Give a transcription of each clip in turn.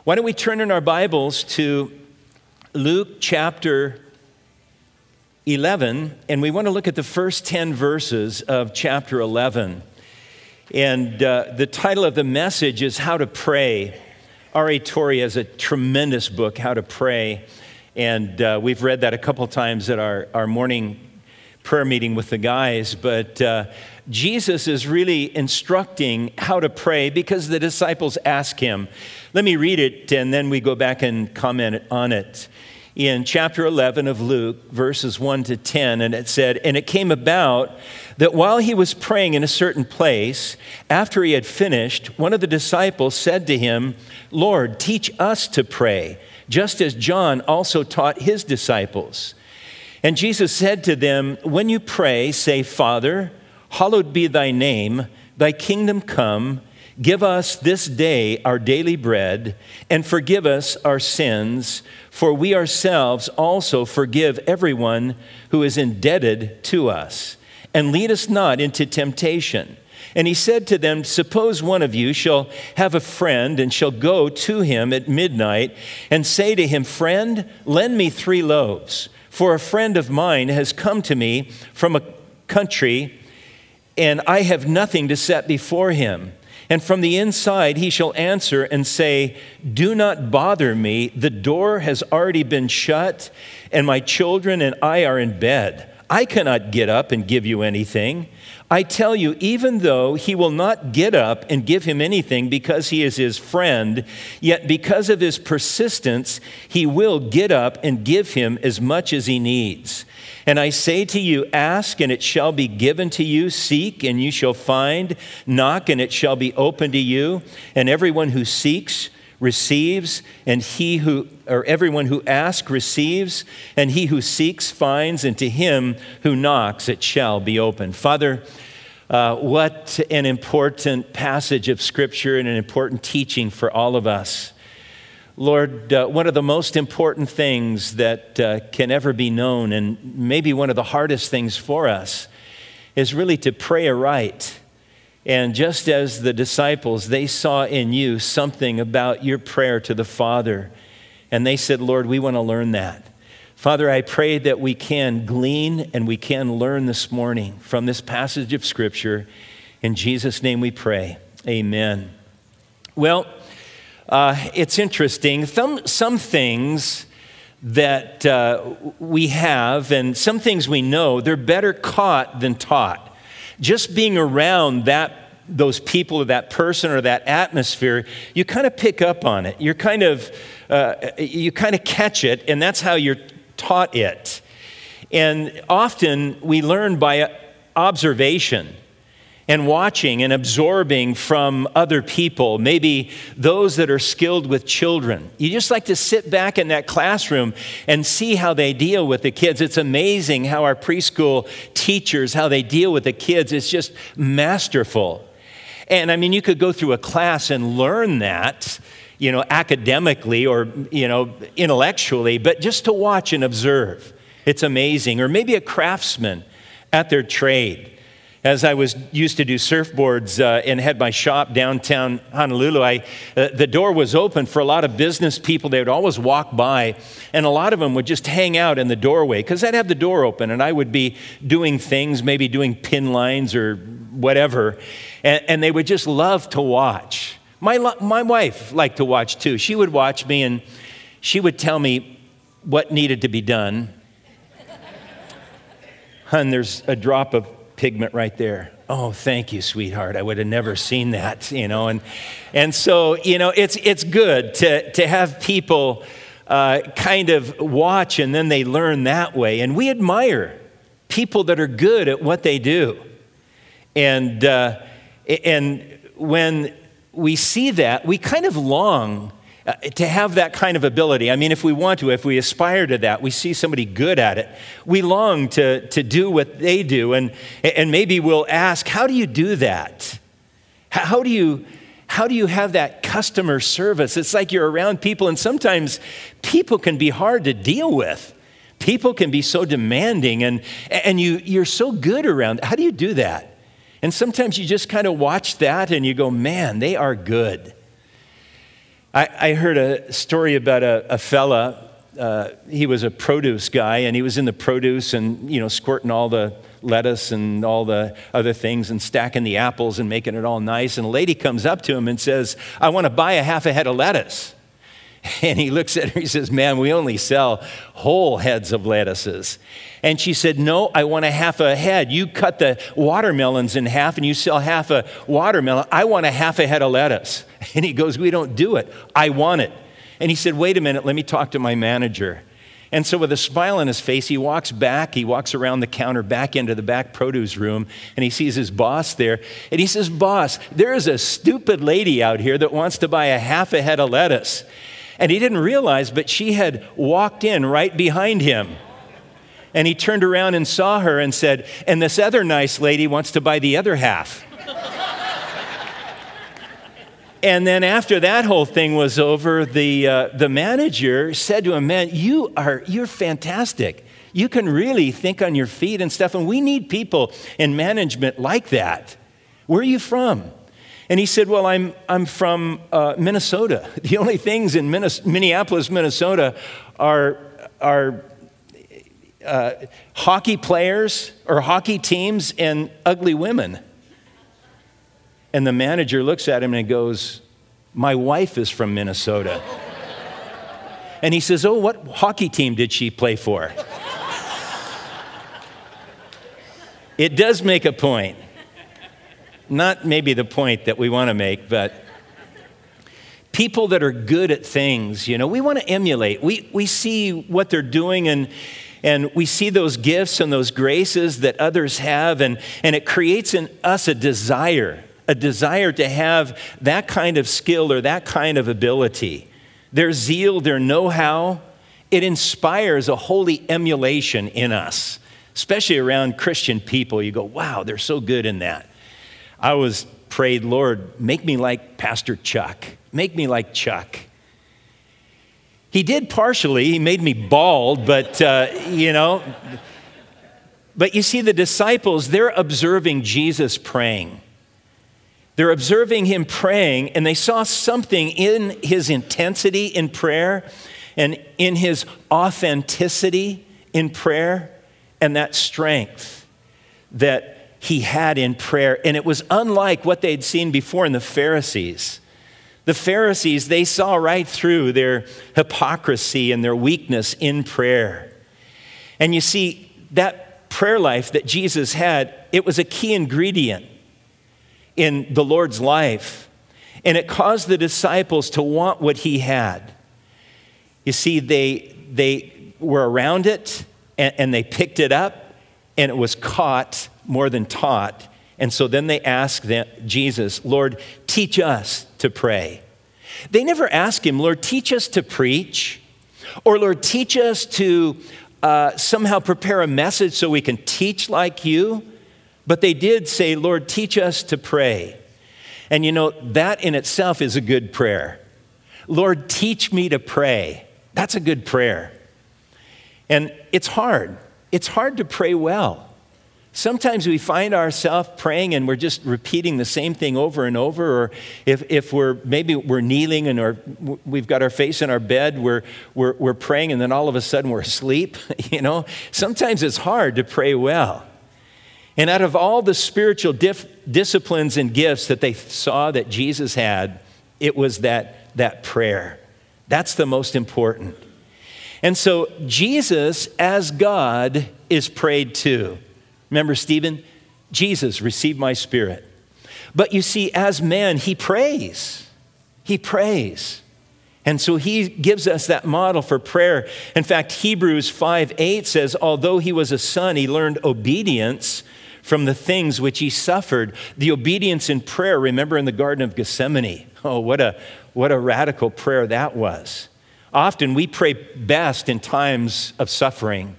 Why don't we turn in our Bibles to Luke chapter 11, and we want to look at the first 10 verses of chapter 11. And the title of the message is How to Pray. R.A. Torrey has a tremendous book, How to Pray, and we've read that a couple times at our morning prayer meeting with the guys, but Jesus is really instructing how to pray because the disciples ask him. Let me read it, and then we go back and comment on it. In chapter 11 of Luke, verses 1 to 10, and it said, "And it came about that while he was praying in a certain place, after he had finished, one of the disciples said to him, 'Lord, teach us to pray, just as John also taught his disciples.' And Jesus said to them, 'When you pray, say, Father, hallowed be thy name, thy kingdom come. Give us this day our daily bread, and forgive us our sins, for we ourselves also forgive everyone who is indebted to us. And lead us not into temptation.' And he said to them, 'Suppose one of you shall have a friend, and shall go to him at midnight, and say to him, Friend, lend me 3 loaves. For a friend of mine has come to me from a country, and I have nothing to set before him. And from the inside he shall answer and say, Do not bother me, the door has already been shut, and my children and I are in bed. I cannot get up and give you anything. I tell you, even though he will not get up and give him anything because he is his friend, yet because of his persistence, he will get up and give him as much as he needs. And I say to you, ask and it shall be given to you, seek and you shall find, knock and it shall be opened to you. And everyone who seeks receives, and everyone who asks receives, and he who seeks finds, and to him who knocks it shall be opened." Father, what an important passage of Scripture and an important teaching for all of us. Lord, one of the most important things that can ever be known, and maybe one of the hardest things for us, is really to pray aright. And just as the disciples, they saw in you something about your prayer to the Father, and they said, Lord, we want to learn that. Father, I pray that we can glean and we can learn this morning from this passage of Scripture. In Jesus' name we pray. Amen. Well, it's interesting. Some things that we have and some things we know, they're better caught than taught. Just being around those people or that person or that atmosphere, you kind of pick up on it. You kind of catch it, and that's how you're taught it. And often we learn by observation and watching and absorbing from other people, maybe those that are skilled with children. You just like to sit back in that classroom and see how they deal with the kids. It's amazing how our preschool teachers, how they deal with the kids. It's just masterful. And I mean, you could go through a class and learn that, academically or, intellectually, but just to watch and observe, it's amazing. Or maybe a craftsman at their trade. As I used to do surfboards and had my shop downtown Honolulu, the door was open for a lot of business people. They would always walk by, and a lot of them would just hang out in the doorway because I'd have the door open, and I would be doing things, maybe doing pin lines or whatever, and they would just love to watch. My wife liked to watch too. She would watch me, and she would tell me what needed to be done. Hun, there's a drop of pigment right there. Oh, thank you, sweetheart. I would have never seen that, and so, it's good to have people kind of watch and then they learn that way. And we admire people that are good at what they do. And when we see that, we kind of long to have that kind of ability. I mean, if we aspire to that, we see somebody good at it, we long to do what they do, and maybe we'll ask, how do you do that? How do you have that customer service? It's like you're around people, and sometimes people can be hard to deal with. People can be so demanding, and you're so good around. How do you do that? And sometimes you just kind of watch that and you go, man, they are good. I heard a story about a fella. He was a produce guy, and he was in the produce and, squirting all the lettuce and all the other things and stacking the apples and making it all nice. And a lady comes up to him and says, "I want to buy a half a head of lettuce." And he looks at her, he says, "Man, we only sell whole heads of lettuces." And she said, "No, I want a half a head. You cut the watermelons in half and you sell half a watermelon. I want a half a head of lettuce." And he goes, "We don't do it. I want it." And he said, "Wait a minute, let me talk to my manager." And so with a smile on his face, he walks around the counter back into the back produce room, and he sees his boss there. And he says, "Boss, there is a stupid lady out here that wants to buy a half a head of lettuce." And he didn't realize, but she had walked in right behind him. And he turned around and saw her and said, "And this other nice lady wants to buy the other half." And then after that whole thing was over, the manager said to him, "Man, you're fantastic. You can really think on your feet and stuff. And we need people in management like that. Where are you from?" And he said, "Well, I'm from Minnesota. The only things in Minneapolis, Minnesota are hockey players or hockey teams and ugly women." And the manager looks at him and goes, "My wife is from Minnesota." And he says, "Oh, what hockey team did she play for?" It does make a point. Not maybe the point that we want to make, but people that are good at things, we want to emulate. We see what they're doing and we see those gifts and those graces that others have, and it creates in us a desire to have that kind of skill or that kind of ability. Their zeal, their know-how, it inspires a holy emulation in us, especially around Christian people. You go, "Wow, they're so good in that." I always prayed, "Lord, make me like Pastor Chuck. Make me like Chuck." He did partially. He made me bald, but, But you see, the disciples, they're observing Jesus praying. They're observing him praying, and they saw something in his intensity in prayer and in his authenticity in prayer and that strength that he had in prayer. And it was unlike what they'd seen before in the Pharisees. The Pharisees, they saw right through their hypocrisy and their weakness in prayer. And you see, that prayer life that Jesus had, it was a key ingredient in the Lord's life. And it caused the disciples to want what he had. You see, they were around it and they picked it up, and it was caught more than taught. And so then they asked Jesus, "Lord, teach us to pray." They never asked him, "Lord, teach us to preach," or "Lord, teach us to somehow prepare a message so we can teach like you." But they did say, "Lord, teach us to pray." And that in itself is a good prayer. "Lord, teach me to pray." That's a good prayer. And it's hard. It's hard to pray well. Sometimes we find ourselves praying and we're just repeating the same thing over and over, or if we're kneeling and we've got our face in our bed, we're praying and then all of a sudden we're asleep. Sometimes it's hard to pray well. And out of all the spiritual disciplines and gifts that they saw that Jesus had, it was that prayer. That's the most important. And so Jesus, as God, is prayed to. Remember, Stephen? Jesus, receive my spirit. But you see, as man, he prays. He prays. And so he gives us that model for prayer. In fact, Hebrews 5:8 says, although he was a son, he learned obedience from the things which he suffered. The obedience in prayer, remember in the Garden of Gethsemane. Oh, what a radical prayer that was. Often we pray best in times of suffering.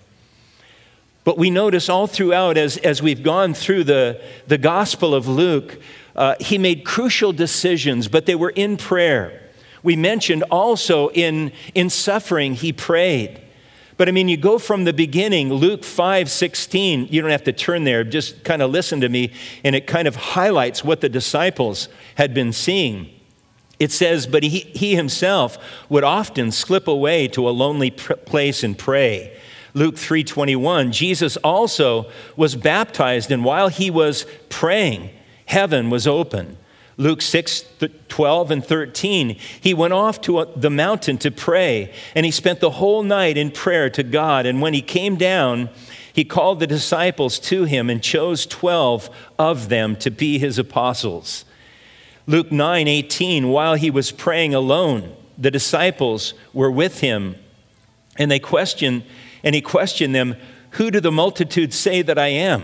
But we notice all throughout, as we've gone through the Gospel of Luke, he made crucial decisions, but they were in prayer. We mentioned also in suffering, he prayed. But you go from the beginning, Luke 5:16, you don't have to turn there, just kind of listen to me, and it kind of highlights what the disciples had been seeing. It says, but he himself would often slip away to a lonely place and pray. Luke 3:21, Jesus also was baptized, and while he was praying, heaven was open. Luke 6:12 and 13, he went off to the mountain to pray, and he spent the whole night in prayer to God. And when he came down, he called the disciples to him and chose 12 of them to be his apostles. Luke 9:18, while he was praying alone, the disciples were with him, and he questioned them, "Who do the multitude say that I am?"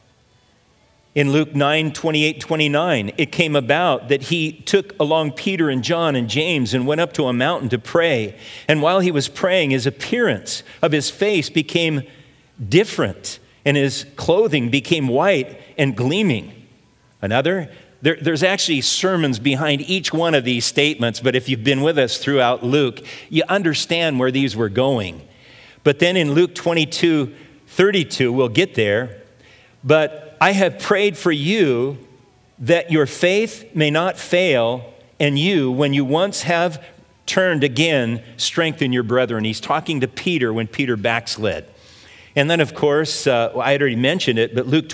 In Luke 9:28-29, it came about that he took along Peter and John and James and went up to a mountain to pray. And while he was praying, his appearance of his face became different, and his clothing became white and gleaming. There's actually sermons behind each one of these statements, but if you've been with us throughout Luke, you understand where these were going. But then in Luke 22:32, we'll get there, but I have prayed for you that your faith may not fail, and you, when you once have turned again, strengthen your brethren. He's talking to Peter when Peter backslid. And then, of course, I had already mentioned it, but Luke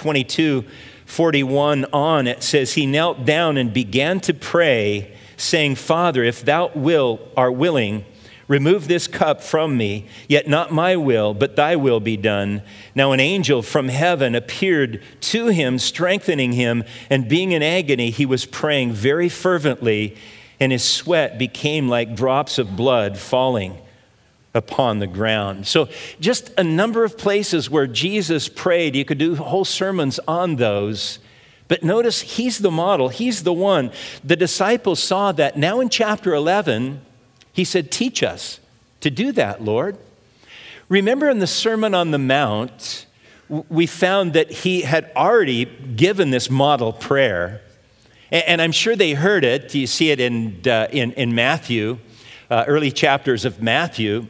22:41 on, it says, he knelt down and began to pray, saying, Father, if thou art willing, remove this cup from me, yet not my will, but thy will be done. Now an angel from heaven appeared to him, strengthening him, and being in agony, he was praying very fervently, and his sweat became like drops of blood falling upon the ground. So just a number of places where Jesus prayed. You could do whole sermons on those. But notice he's the model. He's the one. The disciples saw that. Now in chapter 11, he said, teach us to do that, Lord. Remember in the Sermon on the Mount, we found that he had already given this model prayer. And I'm sure they heard it. You see it in Matthew, early chapters of Matthew,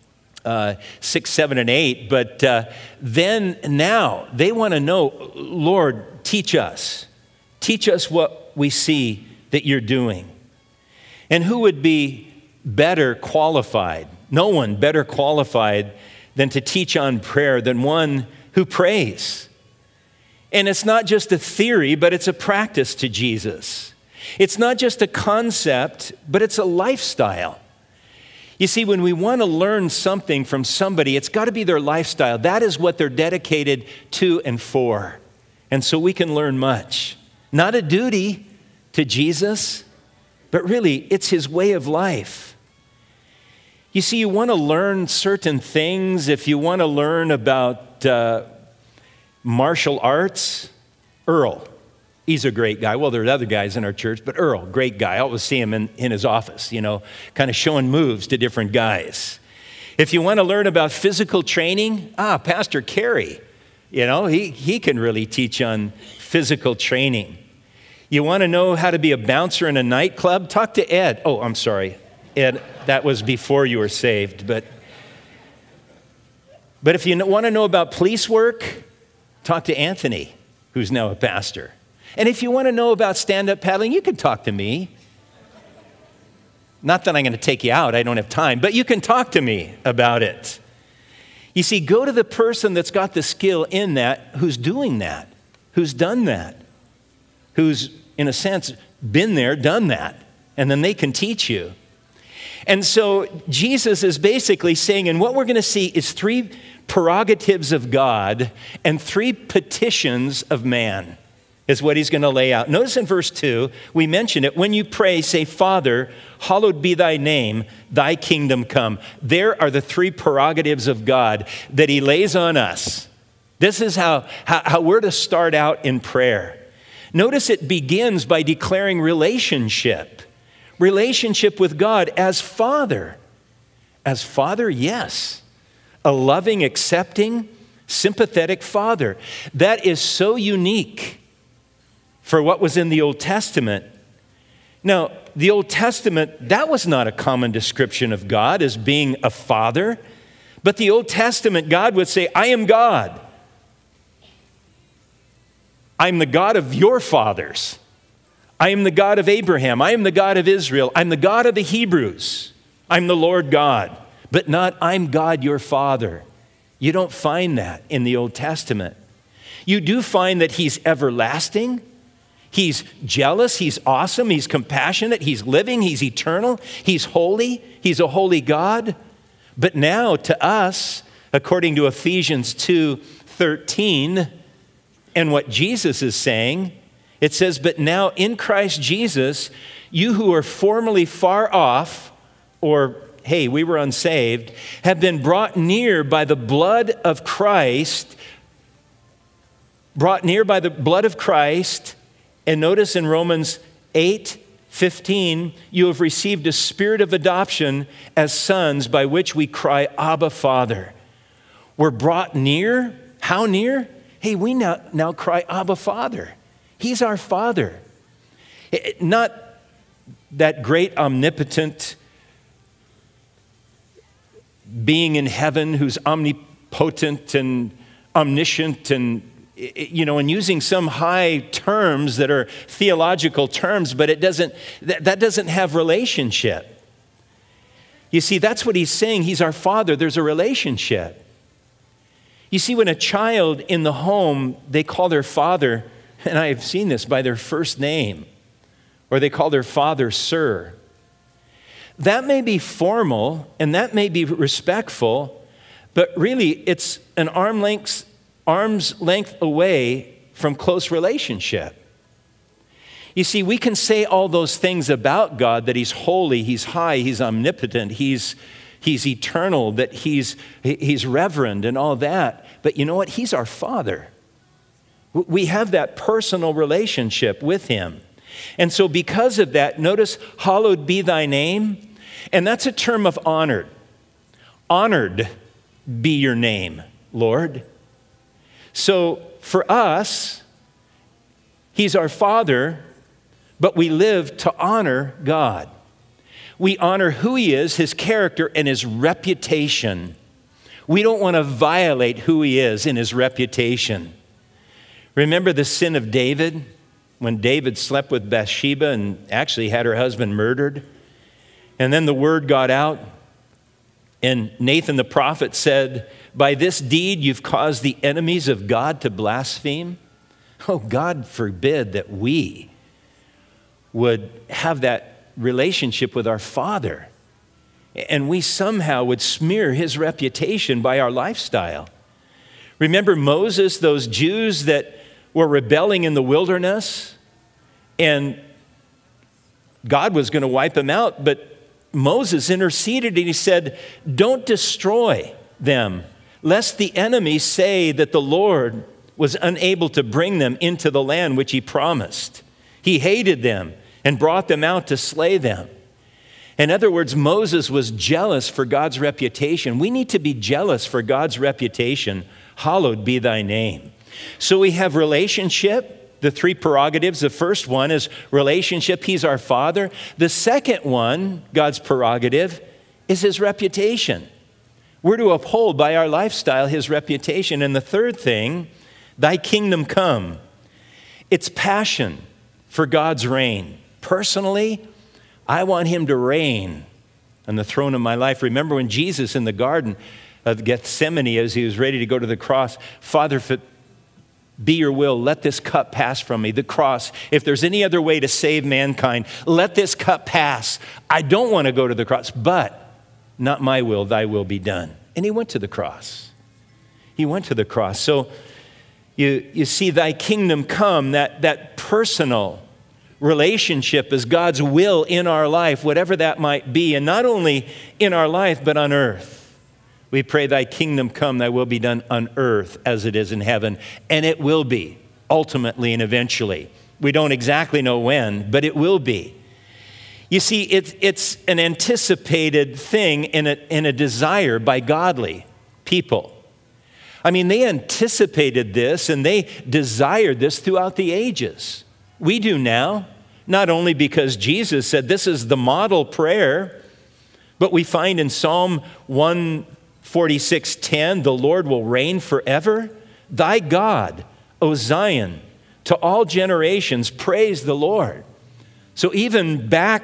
6, 7, and 8. But then now they want to know, Lord, teach us. Teach us what we see that you're doing. And who would be better qualified? No one better qualified than to teach on prayer than one who prays. And it's not just a theory, but it's a practice to Jesus. It's not just a concept, but it's a lifestyle. You see, when we want to learn something from somebody, it's got to be their lifestyle. That is what they're dedicated to and for. And so we can learn much. Not a duty to Jesus, but really it's his way of life. You see, you want to learn certain things. If you want to learn about martial arts, Earl, he's a great guy. Well, there are other guys in our church, but Earl, great guy. I always see him in his office, kind of showing moves to different guys. If you want to learn about physical training, Pastor Kerry, he can really teach on physical training. You want to know how to be a bouncer in a nightclub? Talk to Ed. Oh, I'm sorry. Ed, that was before you were saved. But if you want to know about police work, talk to Anthony, who's now a pastor. And if you want to know about stand-up paddling, you can talk to me. Not that I'm going to take you out, I don't have time, but you can talk to me about it. You see, go to the person that's got the skill in that, who's doing that, who's done that, who's, in a sense, been there, done that, and then they can teach you. And so Jesus is basically saying, and what we're going to see is 3 prerogatives of God and 3 petitions of man is what he's going to lay out. Notice in verse 2, we mentioned it. When you pray, say, Father, hallowed be thy name, thy kingdom come. There are the 3 prerogatives of God that he lays on us. This is how we're to start out in prayer. Notice it begins by declaring relationship with God as Father. As Father, yes. A loving, accepting, sympathetic Father. That is so unique for what was in the Old Testament. Now, the Old Testament, that was not a common description of God as being a father. But the Old Testament, God would say, I am God. I'm the God of your fathers. I am the God of Abraham. I am the God of Israel. I'm the God of the Hebrews. I'm the Lord God, but not I'm God your Father. You don't find that in the Old Testament. You do find that he's everlasting. He's jealous. He's awesome. He's compassionate. He's living. He's eternal. He's holy. He's a holy God. But now to us, according to Ephesians 2:13, and what Jesus is saying, it says, but now in Christ Jesus, you who are formerly far off, or hey, we were unsaved, have been brought near by the blood of Christ, and notice in Romans 8:15, you have received a spirit of adoption as sons by which we cry, Abba, Father. We're brought near. How near? Hey, we now cry, Abba, Father. He's our Father. Not that great omnipotent being in heaven who's omnipotent and omniscient and using some high terms that are theological terms, but that doesn't have relationship. You see, that's what he's saying. He's our Father. There's a relationship. You see, when a child in the home, they call their father, and I've seen this, by their first name, or they call their father sir. That may be formal and that may be respectful, but really it's an arm's length away from close relationship. You see, we can say all those things about God, that he's holy, he's high, he's omnipotent, he's eternal, that he's reverend and all that. But you know what? He's our Father. We have that personal relationship with him. And so because of that, notice, hallowed be thy name. And that's a term of honored. Honored be your name, Lord. So for us, he's our Father, but we live to honor God. We honor who he is, his character, and his reputation. We don't want to violate who he is in his reputation. Remember the sin of David? When David slept with Bathsheba and actually had her husband murdered. And then the word got out, and Nathan the prophet said, by this deed you've caused the enemies of God to blaspheme. Oh, God forbid that we would have that relationship with our Father, and we somehow would smear his reputation by our lifestyle. Remember Moses, those Jews that were rebelling in the wilderness, and God was going to wipe them out, but Moses interceded and he said, don't destroy them, lest the enemy say that the Lord was unable to bring them into the land which he promised. He hated them and brought them out to slay them. In other words, Moses was jealous for God's reputation. We need to be jealous for God's reputation. Hallowed be thy name. So we have relationship, the three prerogatives. The first one is relationship. He's our Father. The second one, God's prerogative, is his reputation. We're to uphold by our lifestyle his reputation. And the third thing, thy kingdom come. It's passion for God's reign. Personally, I want him to reign on the throne of my life. Remember when Jesus in the Garden of Gethsemane, as he was ready to go to the cross, Father, if it be your will, let this cup pass from me. The cross, if there's any other way to save mankind, let this cup pass. I don't want to go to the cross, but not my will, thy will be done. And he went to the cross. He went to the cross. So you see thy kingdom come, that personal relationship is God's will in our life, whatever that might be. And not only in our life, but on earth. We pray thy kingdom come, thy will be done on earth as it is in heaven. And it will be, ultimately and eventually. We don't exactly know when, but it will be. You see, it's an anticipated thing in a desire by godly people. I mean, they anticipated this and they desired this throughout the ages. We do now, not only because Jesus said this is the model prayer, but we find in Psalm 146:10, the Lord will reign forever. Thy God, O Zion, to all generations, praise the Lord. So even back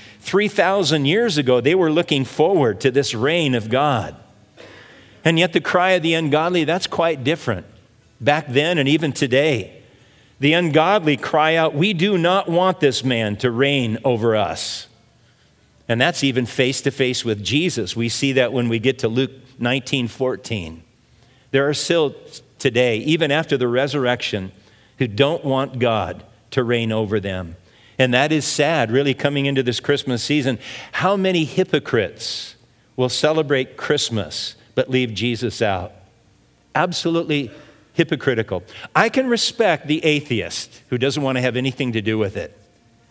3,000 years ago, they were looking forward to this reign of God. And yet the cry of the ungodly, that's quite different. Back then and even today, the ungodly cry out, we do not want this man to reign over us. And that's even face to face with Jesus. We see that when we get to Luke 19:14. There are still today, even after the resurrection, who don't want God to reign over them. And that is sad, really, coming into this Christmas season. How many hypocrites will celebrate Christmas but leave Jesus out? Absolutely hypocritical. I can respect the atheist who doesn't want to have anything to do with it.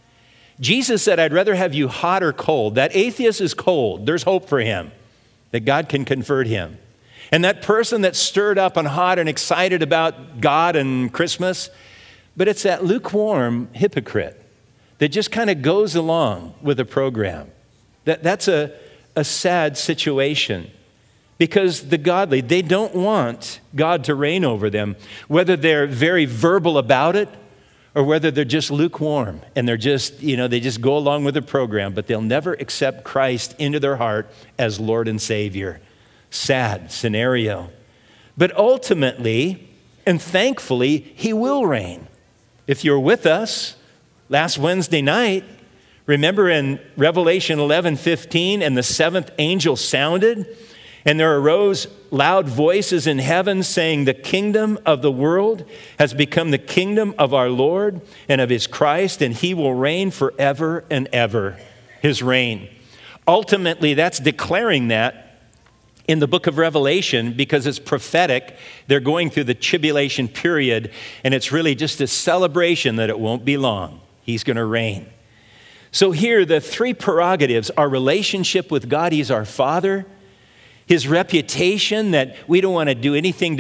Jesus said, I'd rather have you hot or cold. That atheist is cold. There's hope for him, that God can convert him. And that person that's stirred up and hot and excited about God and Christmas, but it's that lukewarm hypocrite that just kind of goes along with the program. That's a sad situation, because the godly, they don't want God to reign over them, whether they're very verbal about it or whether they're just lukewarm and they're just, they just go along with the program, but they'll never accept Christ into their heart as Lord and Savior. Sad scenario. But ultimately and thankfully, He will reign. If you're with us last Wednesday night, remember in Revelation 11:15, and the seventh angel sounded, and there arose loud voices in heaven saying, the kingdom of the world has become the kingdom of our Lord and of His Christ, and He will reign forever and ever. His reign. Ultimately, that's declaring that in the book of Revelation, because it's prophetic. They're going through the tribulation period, and it's really just a celebration that it won't be long. He's going to reign. So here, the three prerogatives: our relationship with God, He's our Father; His reputation, that we don't want to do anything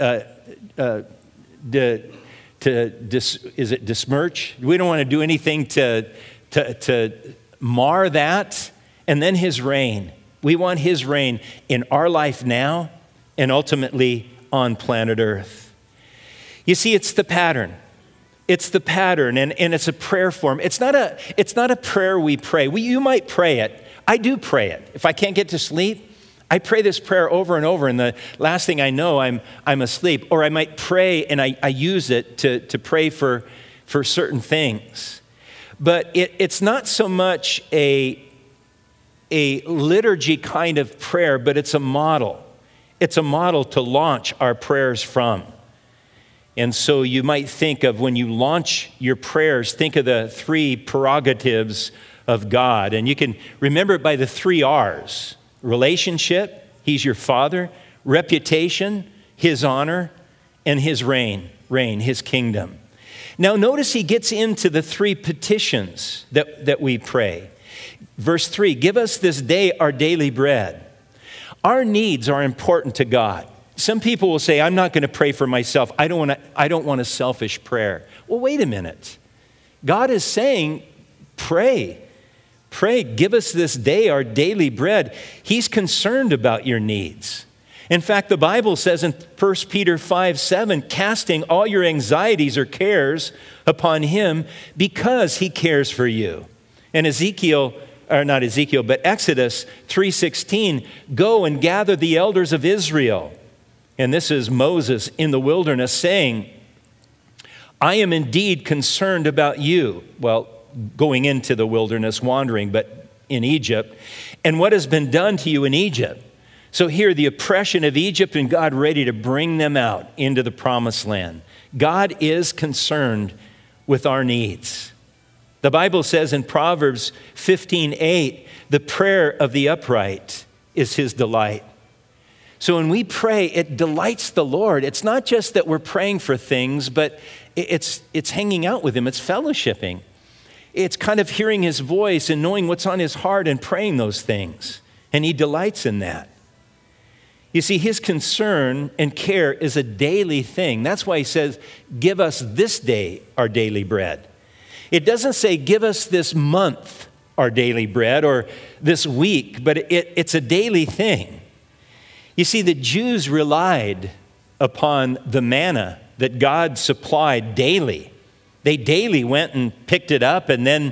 besmirch. We don't want to do anything to mar that. And then His reign. We want His reign in our life now and ultimately on planet Earth. You see, it's the pattern. It's the pattern, and it's a prayer form. It's not a prayer we pray. You might pray it. I do pray it. If I can't get to sleep, I pray this prayer over and over, and the last thing I know, I'm asleep. Or I might pray, and I use it to pray for certain things. But it's not so much a liturgy kind of prayer, but it's a model. It's a model to launch our prayers from. And so you might think of, when you launch your prayers, think of the three prerogatives of God. And you can remember it by the three R's. Relationship, He's your Father; reputation, His honor; and His reign, His kingdom. Now notice He gets into the three petitions that we pray. Verse 3, give us this day our daily bread. Our needs are important to God. Some people will say, I'm not going to pray for myself. I don't want a selfish prayer. Well, wait a minute. God is saying, pray. Pray, give us this day our daily bread. He's concerned about your needs. In fact, the Bible says in 1 Peter 5:7, casting all your anxieties or cares upon Him because He cares for you. And Exodus 3:16, go and gather the elders of Israel. And this is Moses in the wilderness saying, I am indeed concerned about you. Well, going into the wilderness, wandering, but in Egypt. And what has been done to you in Egypt? So here, the oppression of Egypt, and God ready to bring them out into the promised land. God is concerned with our needs. The Bible says in Proverbs 15:8, the prayer of the upright is His delight. So when we pray, it delights the Lord. It's not just that we're praying for things, but it's hanging out with Him. It's fellowshipping. It's kind of hearing His voice and knowing what's on His heart and praying those things. And He delights in that. You see, His concern and care is a daily thing. That's why He says, give us this day our daily bread. It doesn't say, give us this month our daily bread or this week, but it's a daily thing. You see, the Jews relied upon the manna that God supplied daily. They daily went and picked it up, and then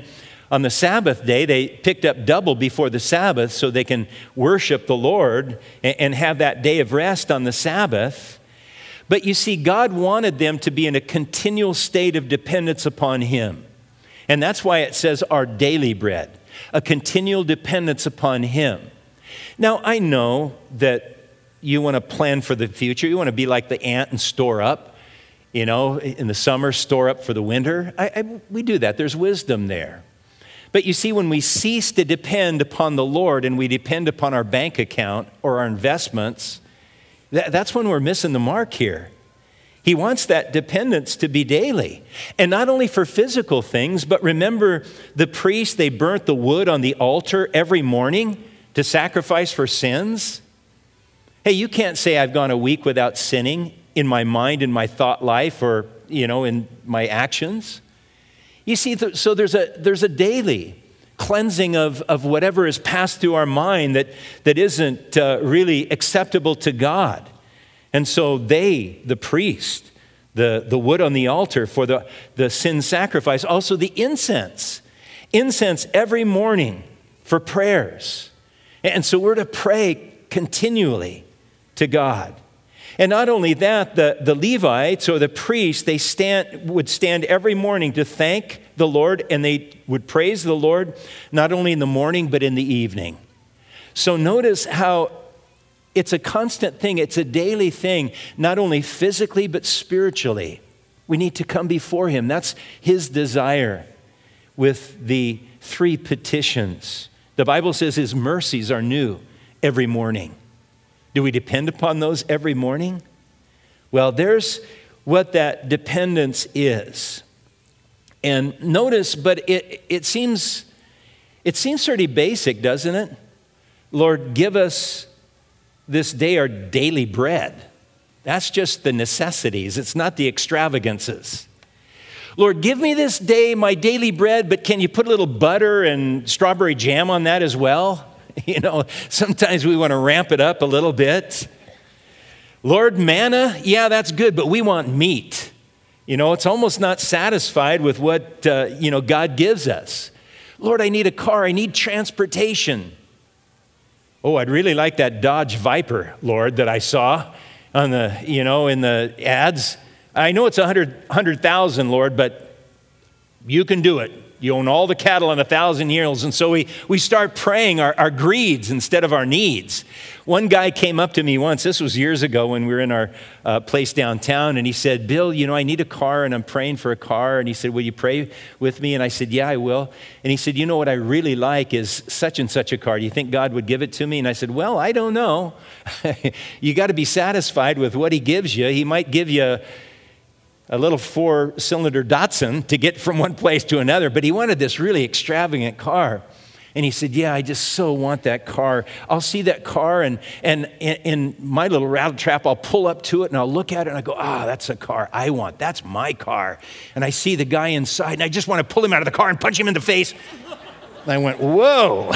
On the Sabbath day, they picked up double before the Sabbath so they can worship the Lord and have that day of rest on the Sabbath. But you see, God wanted them to be in a continual state of dependence upon Him. And that's why it says our daily bread, a continual dependence upon Him. Now, I know that you want to plan for the future. You want to be like the ant and store up, in the summer, store up for the winter. We do that. There's wisdom there. But you see, when we cease to depend upon the Lord and we depend upon our bank account or our investments, that's when we're missing the mark here. He wants that dependence to be daily. And not only for physical things, but remember the priests, they burnt the wood on the altar every morning to sacrifice for sins. Hey, you can't say I've gone a week without sinning in my mind, in my thought life, or, in my actions. You see, so there's a daily cleansing of whatever has passed through our mind that isn't really acceptable to God. And so the priest, the wood on the altar for the sin sacrifice, also the incense every morning for prayers. And so we're to pray continually to God. And not only that, the Levites or the priests, would stand every morning to thank the Lord, and they would praise the Lord not only in the morning but in the evening. So notice how it's a constant thing. It's a daily thing, not only physically but spiritually. We need to come before Him. That's His desire with the 3 petitions. The Bible says His mercies are new every morning. Do we depend upon those every morning? Well, there's what that dependence is. And notice, but it seems pretty basic, doesn't it? Lord, give us this day our daily bread. That's just the necessities. It's not the extravagances. Lord, give me this day my daily bread, but can you put a little butter and strawberry jam on that as well? Sometimes we want to ramp it up a little bit. Lord, manna, yeah, that's good, but we want meat. It's almost not satisfied with what, God gives us. Lord, I need a car. I need transportation. Oh, I'd really like that Dodge Viper, Lord, that I saw on the, in the ads. I know it's 100,000, Lord, but you can do it. You own all the cattle on 1,000 hills. And so we start praying our greeds instead of our needs. One guy came up to me once, this was years ago when we were in our place downtown, and he said, Bill, I need a car and I'm praying for a car. And he said, will you pray with me? And I said, yeah, I will. And he said, what I really like is such and such a car. Do you think God would give it to me? And I said, well, I don't know. You got to be satisfied with what He gives you. He might give you a little 4-cylinder Datsun to get from one place to another, but he wanted this really extravagant car. And he said, yeah, I just so want that car. I'll see that car, and in my little rattle trap, I'll pull up to it, and I'll look at it, and I go, that's a car I want. That's my car. And I see the guy inside, and I just want to pull him out of the car and punch him in the face. And I went, whoa.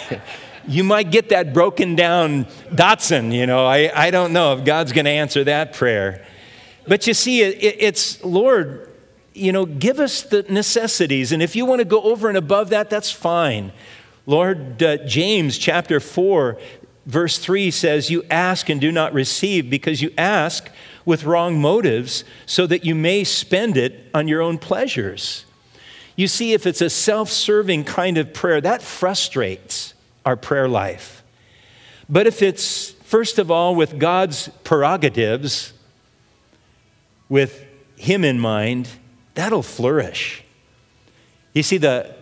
You might get that broken down Datsun, I don't know if God's going to answer that prayer. But you see, it's, Lord, give us the necessities. And if you want to go over and above that, that's fine. Lord, James chapter 4, verse 3 says, you ask and do not receive because you ask with wrong motives so that you may spend it on your own pleasures. You see, if it's a self-serving kind of prayer, that frustrates our prayer life. But if it's, first of all, with God's prerogatives, with Him in mind, that'll flourish. You see, the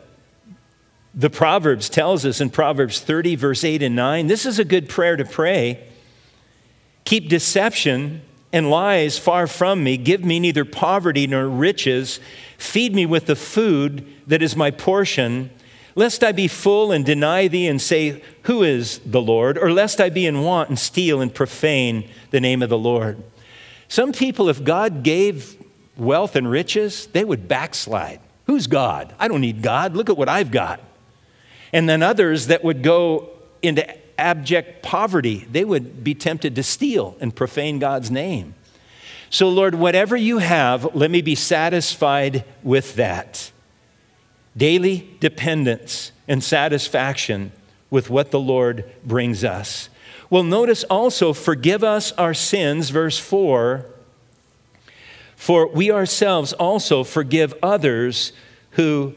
Proverbs tells us in Proverbs 30, verse 8 and 9, this is a good prayer to pray. Keep deception and lies far from me. Give me neither poverty nor riches. Feed me with the food that is my portion, lest I be full and deny thee and say, who is the Lord? Or lest I be in want and steal and profane the name of the Lord. Some people, if God gave wealth and riches, they would backslide. Who's God? I don't need God. Look at what I've got. And then others that would go into abject poverty, they would be tempted to steal and profane God's name. So Lord, whatever you have, let me be satisfied with that. Daily dependence and satisfaction with what the Lord brings us. Well, notice also, forgive us our sins, verse 4, for we ourselves also forgive others who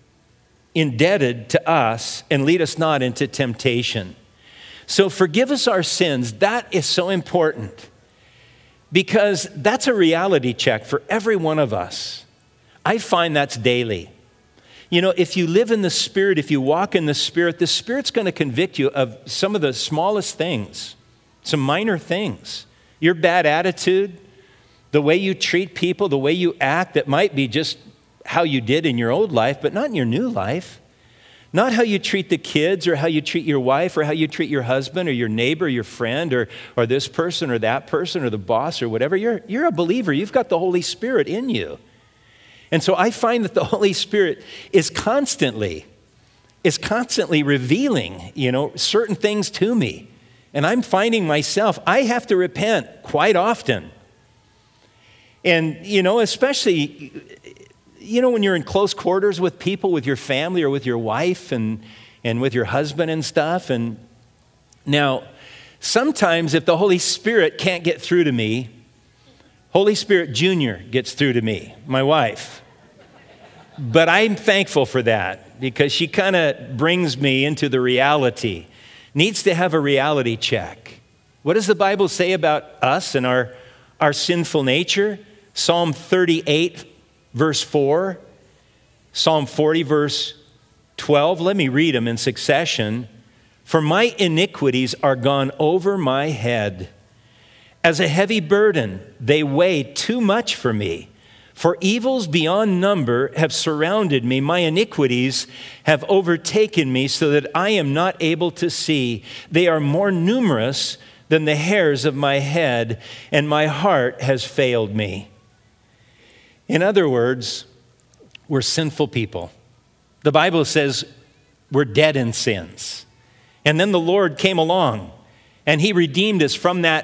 indebted to us, and lead us not into temptation. So forgive us our sins. That is so important because that's a reality check for every one of us. I find that's daily. You know, if you live in the Spirit, if you walk in the Spirit's going to convict you of some of the smallest things, some minor things. Your bad attitude, the way you treat people, the way you act, that might be just how you did in your old life, but not in your new life. Not how you treat the kids or how you treat your wife or how you treat your husband or your neighbor, your friend or this person or that person or the boss or whatever. You're a believer. You've got the Holy Spirit in you. And so I find that the Holy Spirit is constantly revealing, certain things to me. And I'm finding myself, I have to repent quite often. And, especially, when you're in close quarters with people, with your family or with your wife and with your husband and stuff. And now, sometimes if the Holy Spirit can't get through to me, Holy Spirit Jr. gets through to me, my wife. But I'm thankful for that because she kind of brings me into the reality. Needs to have a reality check. What does the Bible say about us and our sinful nature? Psalm 38, verse 4. Psalm 40, verse 12. Let me read them in succession. For my iniquities are gone over my head. As a heavy burden, they weigh too much for me. For evils beyond number have surrounded me. My iniquities have overtaken me so that I am not able to see. They are more numerous than the hairs of my head, and my heart has failed me. In other words, we're sinful people. The Bible says we're dead in sins. And then the Lord came along, and he redeemed us from that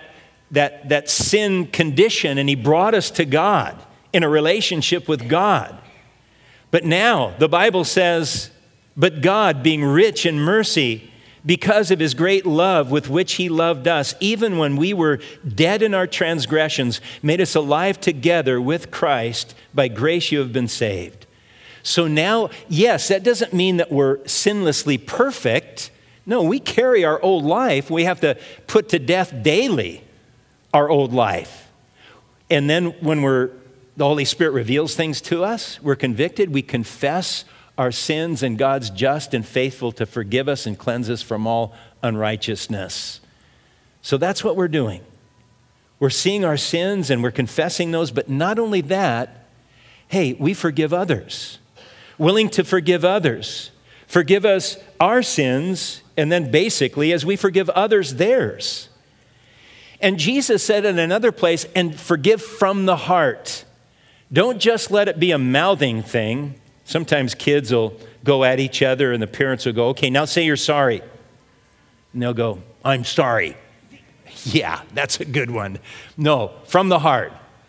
sin condition, and he brought us to God in a relationship with God. But now the Bible says, but God, being rich in mercy, because of his great love with which he loved us, even when we were dead in our transgressions, made us alive together with Christ. By grace you have been saved. So now, yes, that doesn't mean that we're sinlessly perfect. No, we carry our old life. We have to put to death daily our old life. And then when the Holy Spirit reveals things to us, we're convicted, we confess our sins, and God's just and faithful to forgive us and cleanse us from all unrighteousness. So that's what we're doing. We're seeing our sins and we're confessing those, but not only that, hey, we forgive others. Willing to forgive others. Forgive us our sins, and then basically as we forgive others theirs. And Jesus said in another place, and forgive from the heart. Don't just let it be a mouthing thing. Sometimes kids will go at each other and the parents will go, okay, now say you're sorry. And they'll go, I'm sorry. Yeah, that's a good one. No, from the heart.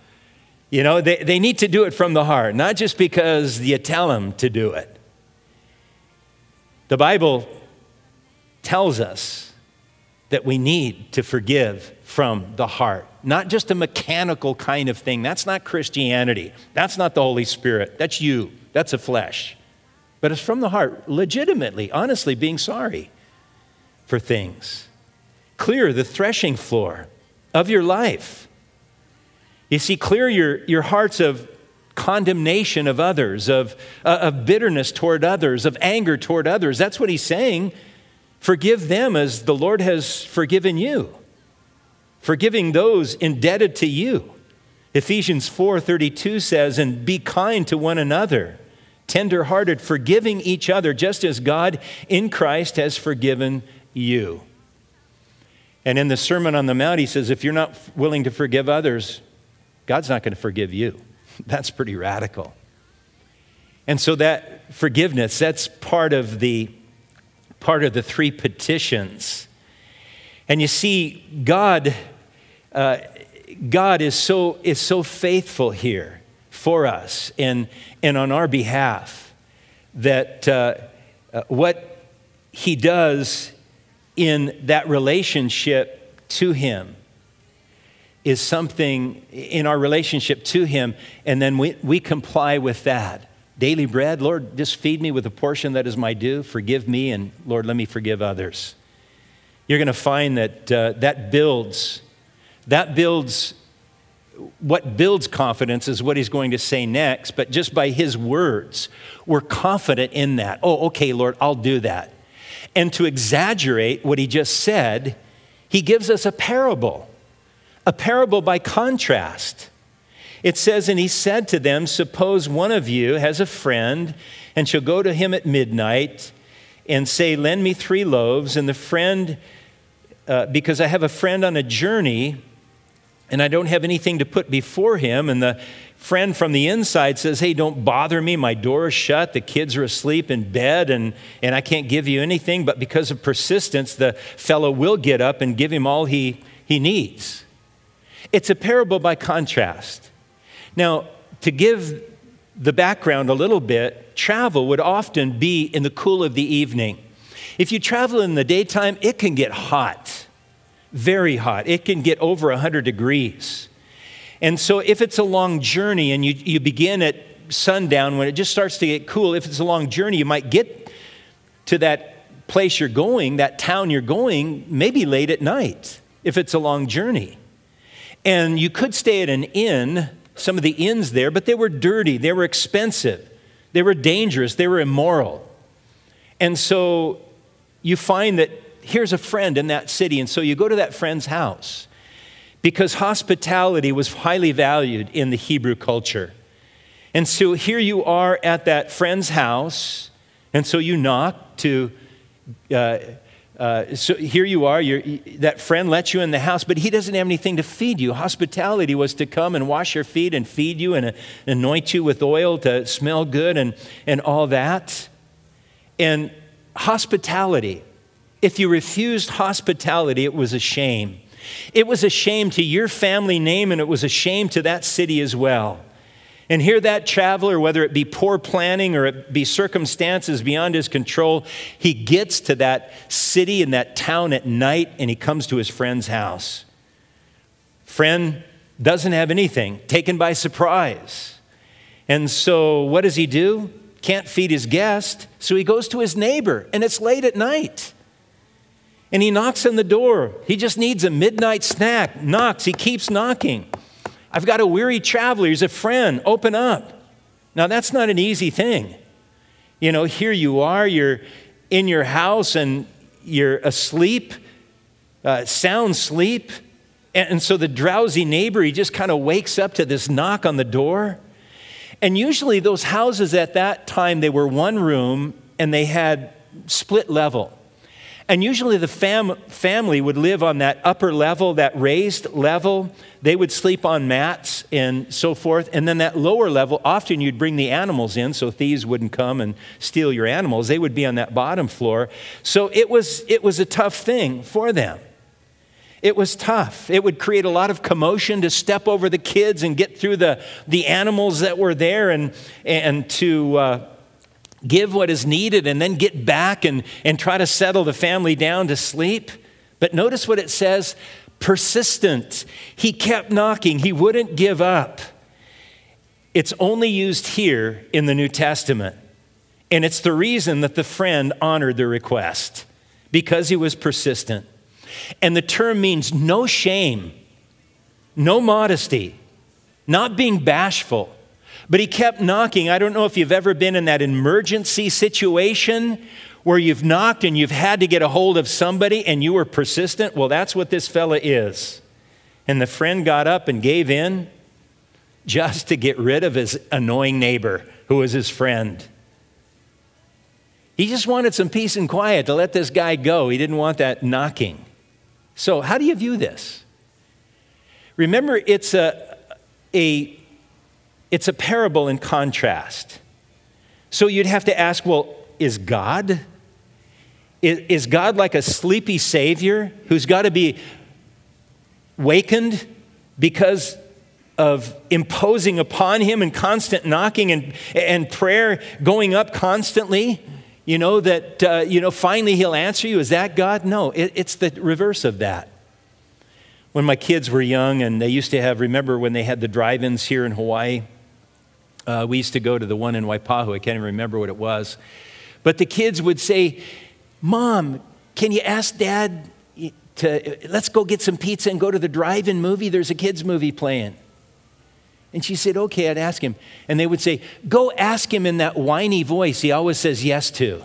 They need to do it from the heart, not just because you tell them to do it. The Bible tells us that we need to forgive from the heart, not just a mechanical kind of thing. That's not Christianity. That's not the Holy Spirit. That's you. That's a flesh. But it's from the heart, legitimately, honestly being sorry for things. Clear the threshing floor of your life. You see, clear your hearts of condemnation of others, of bitterness toward others, of anger toward others. That's what he's saying. Forgive them as the Lord has forgiven you. Forgiving those indebted to you. Ephesians 4:32 says, and be kind to one another, tender-hearted, forgiving each other, just as God in Christ has forgiven you. And in the Sermon on the Mount, he says, if you're not willing to forgive others, God's not going to forgive you. That's pretty radical. And so that forgiveness, that's part of the three petitions. And you see, God is so faithful here for us and on our behalf that what he does in that relationship to him is something in our relationship to him, and then we comply with that. Daily bread, Lord, just feed me with a portion that is my due. Forgive me, and Lord, let me forgive others. You're going to find that that builds what builds confidence is what he's going to say next, but just by his words, we're confident in that. Oh, okay, Lord, I'll do that. And to exaggerate what he just said, he gives us a parable by contrast. It says, and he said to them, suppose one of you has a friend and shall go to him at midnight and say, lend me 3 loaves. And the friend, because I have a friend on a journey and I don't have anything to put before him. And the friend from the inside says, hey, don't bother me. My door is shut. The kids are asleep in bed and I can't give you anything. But because of persistence, the fellow will get up and give him all he needs. It's a parable by contrast. Now, to give the background a little bit, travel would often be in the cool of the evening. If you travel in the daytime, it can get hot, very hot. It can get over 100 degrees. And so if it's a long journey and you begin at sundown when it just starts to get cool, if it's a long journey, you might get to that place you're going, that town you're going, maybe late at night if it's a long journey. And you could stay at an inn, some of the inns there, but they were dirty, they were expensive, they were dangerous, they were immoral. And so you find that here's a friend in that city, and so you go to that friend's house because hospitality was highly valued in the Hebrew culture. And so here you are at that friend's house, and so you knock to... So here you are, that friend lets you in the house, but he doesn't have anything to feed you. Hospitality was to come and wash your feet and feed you and anoint you with oil to smell good and all that. And hospitality, if you refused hospitality, it was a shame. It was a shame to your family name, and it was a shame to that city as well. And here that traveler, whether it be poor planning or it be circumstances beyond his control, he gets to that city and that town at night and he comes to his friend's house. Friend doesn't have anything, taken by surprise. And so what does he do? Can't feed his guest, so he goes to his neighbor and it's late at night. And he knocks on the door. He just needs a midnight snack. Knocks, he keeps knocking. I've got a weary traveler. He's a friend. Open up. Now, that's not an easy thing. You know, here you are. You're in your house and you're asleep, sound sleep. And so the drowsy neighbor, he just kind of wakes up to this knock on the door. And usually those houses at that time, they were one room and they had split level. And usually the family would live on that upper level, that raised level. They would sleep on mats and so forth. And then that lower level, often you'd bring the animals in so thieves wouldn't come and steal your animals. They would be on that bottom floor. So it was a tough thing for them. It was tough. It would create a lot of commotion to step over the kids and get through the animals that were there and to... give what is needed and then get back and try to settle the family down to sleep. But notice what it says, persistent. He kept knocking. He wouldn't give up. It's only used here in the New Testament. And it's the reason that the friend honored the request, because he was persistent. And the term means no shame, no modesty, not being bashful. But he kept knocking. I don't know if you've ever been in that emergency situation where you've knocked and you've had to get a hold of somebody and you were persistent. Well, that's what this fella is. And the friend got up and gave in just to get rid of his annoying neighbor who was his friend. He just wanted some peace and quiet to let this guy go. He didn't want that knocking. So how do you view this? Remember, it's a parable in contrast. So you'd have to ask, well, is God like a sleepy savior who's got to be wakened because of imposing upon him and constant knocking and prayer going up constantly, that finally he'll answer you? Is that God? No, it's the reverse of that. When my kids were young and they used to remember when they had the drive-ins here in Hawaii, we used to go to the one in Waipahu. I can't even remember what it was. But the kids would say, Mom, can you ask Dad let's go get some pizza and go to the drive-in movie? There's a kids movie playing. And she said, okay, I'd ask him. And they would say, go ask him in that whiny voice he always says yes to.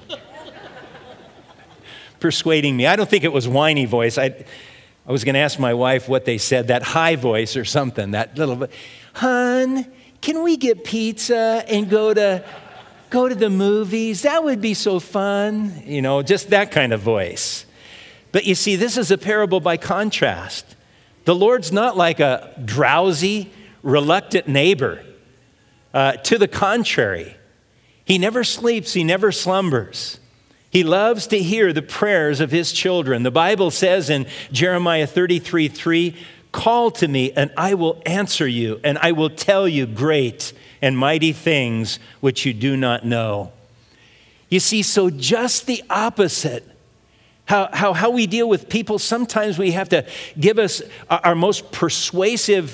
Persuading me. I don't think it was whiny voice. I was going to ask my wife what they said, that high voice or something, that little, Hon, can we get pizza and go to the movies? That would be so fun. Just that kind of voice. But you see, this is a parable by contrast. The Lord's not like a drowsy, reluctant neighbor. To the contrary, he never sleeps, he never slumbers. He loves to hear the prayers of his children. The Bible says in Jeremiah 33:3, call to me and I will answer you and I will tell you great and mighty things which you do not know. You see, so just the opposite. How we deal with people, sometimes we have to give us our most persuasive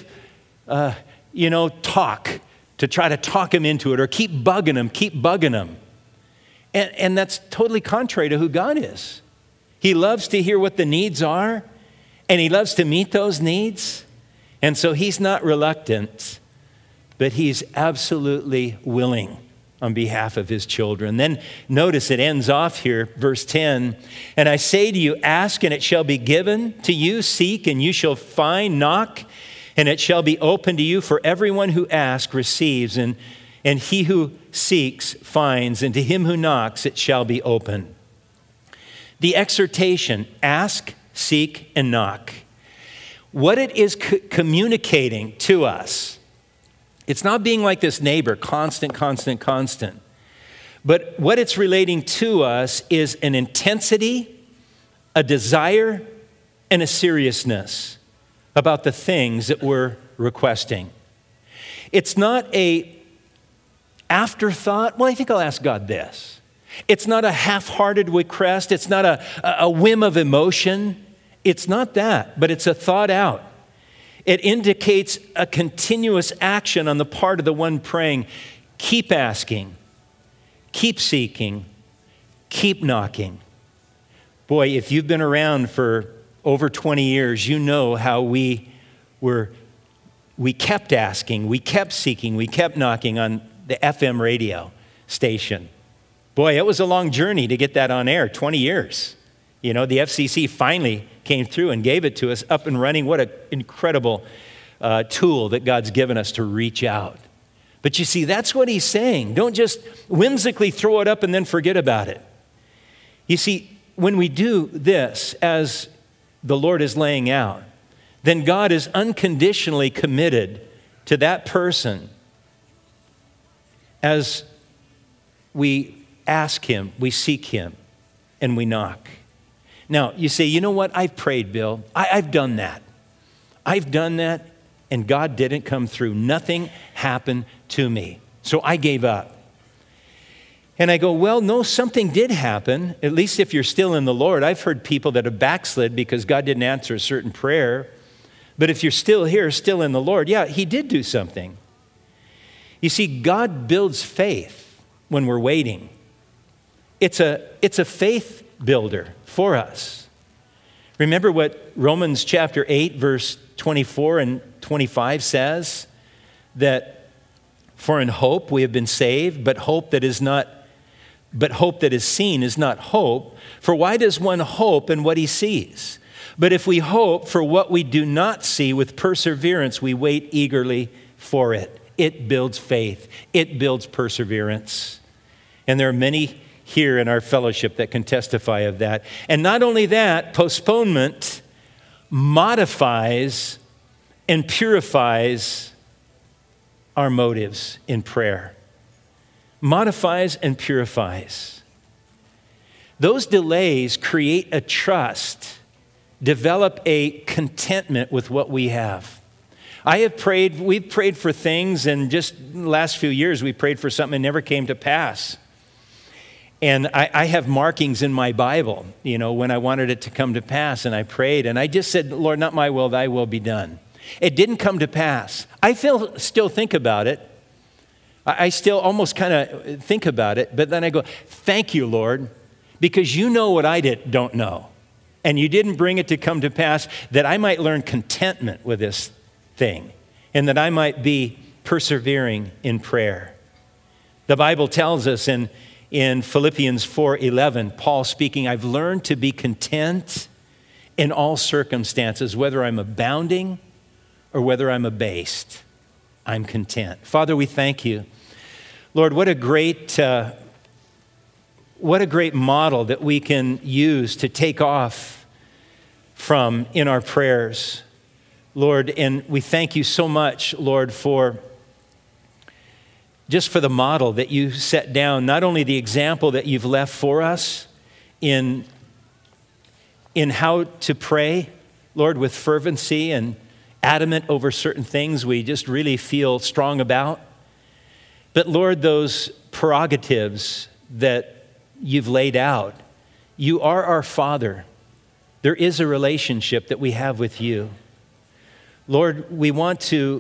talk to try to talk him into it or keep bugging him. And that's totally contrary to who God is. He loves to hear what the needs are, and he loves to meet those needs. And so he's not reluctant, but he's absolutely willing on behalf of his children. Then notice it ends off here, verse 10. And I say to you, ask and it shall be given to you, seek and you shall find, knock and it shall be opened to you. For everyone who asks receives, and he who seeks finds, and to him who knocks it shall be opened. The exhortation, ask, seek, and knock. What it is communicating to us, it's not being like this neighbor, constant. But what it's relating to us is an intensity, a desire, and a seriousness about the things that we're requesting. It's not a afterthought. Well, I think I'll ask God this. It's not a half-hearted request. It's not a whim of emotion. It's not that, but it's a thought out. It indicates a continuous action on the part of the one praying. Keep asking, keep seeking, keep knocking. Boy, if you've been around for over 20 years, you know how we kept asking, we kept seeking, we kept knocking on the FM radio station. Boy, it was a long journey to get that on air, 20 years. The FCC finally came through and gave it to us up and running. What an incredible tool that God's given us to reach out. But you see, that's what he's saying. Don't just whimsically throw it up and then forget about it. You see, when we do this as the Lord is laying out, then God is unconditionally committed to that person as we ask him, we seek him, and we knock. Now, you say, you know what? I've prayed, Bill. I've done that. And God didn't come through. Nothing happened to me. So I gave up. And I go, well, no, something did happen, at least if you're still in the Lord. I've heard people that have backslid because God didn't answer a certain prayer. But if you're still here, still in the Lord, yeah, he did do something. You see, God builds faith when we're waiting. It's a faith builder for us. Remember what Romans chapter 8, verse 24 and 25 says? That for in hope we have been saved, but hope that is seen is not hope. For why does one hope in what he sees? But if we hope for what we do not see, with perseverance we wait eagerly for it. It builds faith. It builds perseverance. And there are many here in our fellowship that can testify of that. And not only that, postponement modifies and purifies our motives in prayer. Modifies and purifies. Those delays create a trust, develop a contentment with what we have. we've prayed for things, and just in the last few years, we prayed for something that never came to pass. And I have markings in my Bible, when I wanted it to come to pass, and I prayed, and I just said, Lord, not my will, thy will be done. It didn't come to pass. I still think about it. I still almost kind of think about it, but then I go, thank you, Lord, because you know what I don't know. And you didn't bring it to come to pass that I might learn contentment with this thing, and that I might be persevering in prayer. The Bible tells us in Philippians 4:11, Paul speaking, I've learned to be content in all circumstances, whether I'm abounding or whether I'm abased. I'm content. Father, we thank you. Lord, what a great model that we can use to take off from in our prayers. Lord, and we thank you so much, Lord, for the model that you set down, not only the example that you've left for us in how to pray, Lord, with fervency and adamant over certain things we just really feel strong about, but Lord, those prerogatives that you've laid out, you are our Father. There is a relationship that we have with you. Lord, we want to,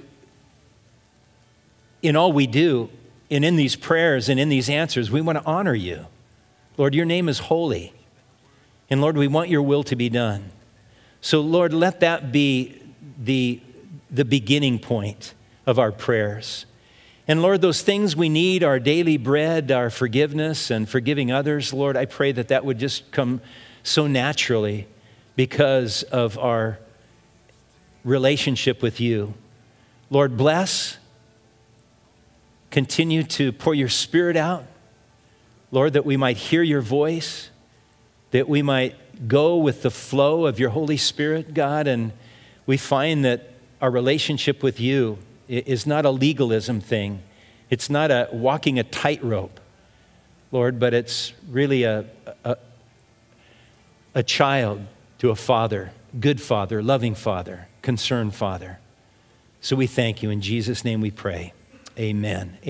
in all we do, and in these prayers and in these answers, we want to honor you. Lord, your name is holy. And Lord, we want your will to be done. So Lord, let that be the beginning point of our prayers. And Lord, those things we need, our daily bread, our forgiveness and forgiving others, Lord, I pray that would just come so naturally because of our relationship with you. Lord, bless. Continue to pour your Spirit out, Lord, that we might hear your voice, that we might go with the flow of your Holy Spirit, God, and we find that our relationship with you is not a legalism thing. It's not a walking a tightrope, Lord, but it's really a child to a father, good father, loving father, concerned father. So we thank you. In Jesus' name we pray. Amen.